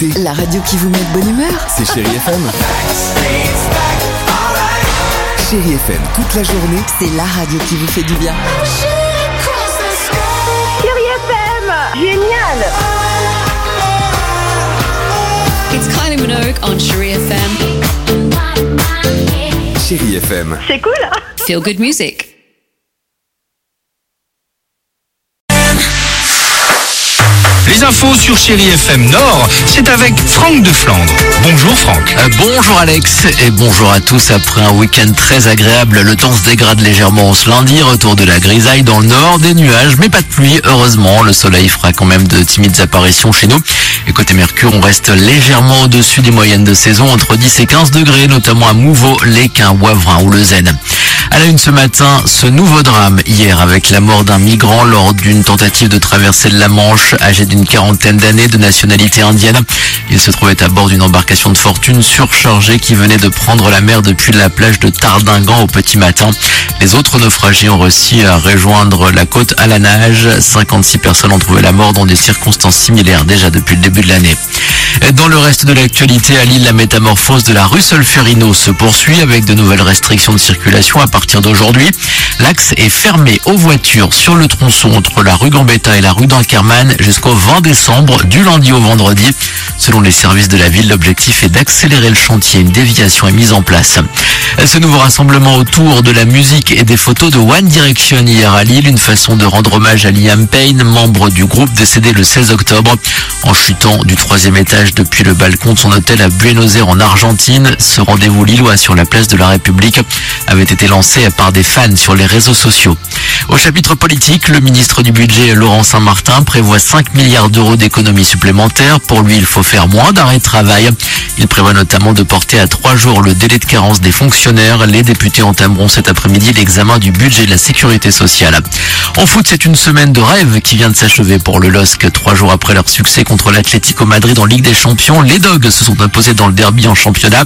écoutez La radio qui vous met de bonne humeur. C'est Chérie FM. Chérie FM, toute la journée. C'est la radio qui vous fait du bien. Chérie FM, génial. It's Kylie Minogue on Chérie FM. Chérie FM. C'est cool. Feel good music. Les infos sur Chérie FM Nord, c'est avec Franck de Flandre. Bonjour Franck. Bonjour Alex et bonjour à tous. Après un week-end très agréable, le temps se dégrade légèrement ce lundi. Retour de la grisaille dans le nord, des nuages mais pas de pluie. Heureusement, le soleil fera quand même de timides apparitions chez nous. Et côté Mercure, on reste légèrement au-dessus des moyennes de saison, entre 10 et 15 degrés, notamment à Mouveau, Lesquin, Wavrin ou Le Zen. À la une ce matin, ce nouveau drame hier avec la mort d'un migrant lors d'une tentative de traversée de la Manche, âgé d'une quarantaine d'années, de nationalité indienne. Il se trouvait à bord d'une embarcation de fortune surchargée qui venait de prendre la mer depuis la plage de Tardingan au petit matin. Les autres naufragés ont réussi à rejoindre la côte à la nage. 56 personnes ont trouvé la mort dans des circonstances similaires déjà depuis le début de l'année. Dans le reste de l'actualité, à Lille, la métamorphose de la rue Solferino se poursuit avec de nouvelles restrictions de circulation à partir d'aujourd'hui. L'axe est fermé aux voitures sur le tronçon entre la rue Gambetta et la rue d'Inkermann jusqu'au 20 décembre, du lundi au vendredi. Selon les services de la ville, l'objectif est d'accélérer le chantier. Une déviation est mise en place. Ce nouveau rassemblement autour de la musique et des photos de One Direction hier à Lille, une façon de rendre hommage à Liam Payne, membre du groupe décédé le 16 octobre, en chutant du 3e étage depuis le balcon de son hôtel à Buenos Aires en Argentine. Ce rendez-vous lillois sur la place de la République avait été lancé par des fans sur les réseaux sociaux. Au chapitre politique, le ministre du Budget Laurent Saint-Martin prévoit 5 milliards d'euros d'économies supplémentaires. Pour lui, il faut faire moins d'arrêts de travail. Il prévoit notamment de porter à 3 jours le délai de carence des fonctionnaires. Les députés entameront cet après-midi l'examen du budget de la sécurité sociale. En foot, c'est une semaine de rêve qui vient de s'achever pour le LOSC. 3 jours après leur succès contre l'Atlético Madrid en Ligue des Champions, les Dogs se sont imposés dans le derby en championnat.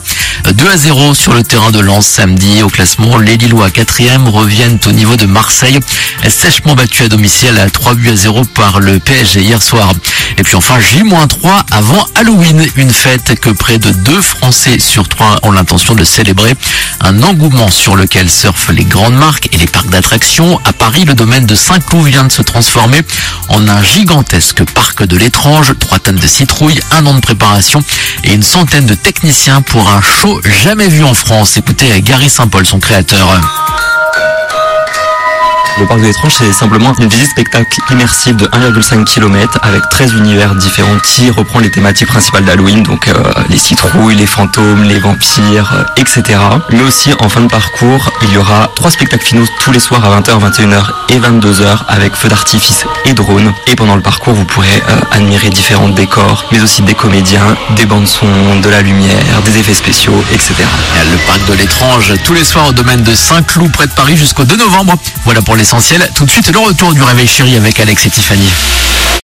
2-0 sur le terrain de Lens samedi. Au classement, les Lillois 4e reviennent au niveau de Marseille, sèchement battus à domicile à 3-0 par le PSG hier soir. Et puis enfin, J-3 avant Halloween, une fête que près de 2 Français sur 3 ont l'intention de célébrer. Un engouement sur lequel surfent les grandes marques et les parcs d'attractions. À Paris, le domaine de Saint-Cloud vient de se transformer en un gigantesque parc de l'étrange. 3 tonnes de citrouilles, 1 an de préparation et une centaine de techniciens pour un show jamais vu en France. Écoutez Gary Saint-Paul, son créateur. Le parc de l'étrange, c'est simplement une visite spectacle immersive de 1,5 km avec 13 univers différents qui reprend les thématiques principales d'Halloween, donc les citrouilles, les fantômes, les vampires, etc. Mais aussi, en fin de parcours, il y aura 3 spectacles finaux tous les soirs à 20h, 21h et 22h avec feux d'artifice et drones. Et pendant le parcours, vous pourrez admirer différents décors, mais aussi des comédiens, des bandes-son, de la lumière, des effets spéciaux, etc. Le parc de l'étrange, tous les soirs au domaine de Saint-Cloud, près de Paris, jusqu'au 2 novembre. Voilà pour l'essentiel. Tout de suite, le retour du Réveil Chéri avec Alex et Tiffany.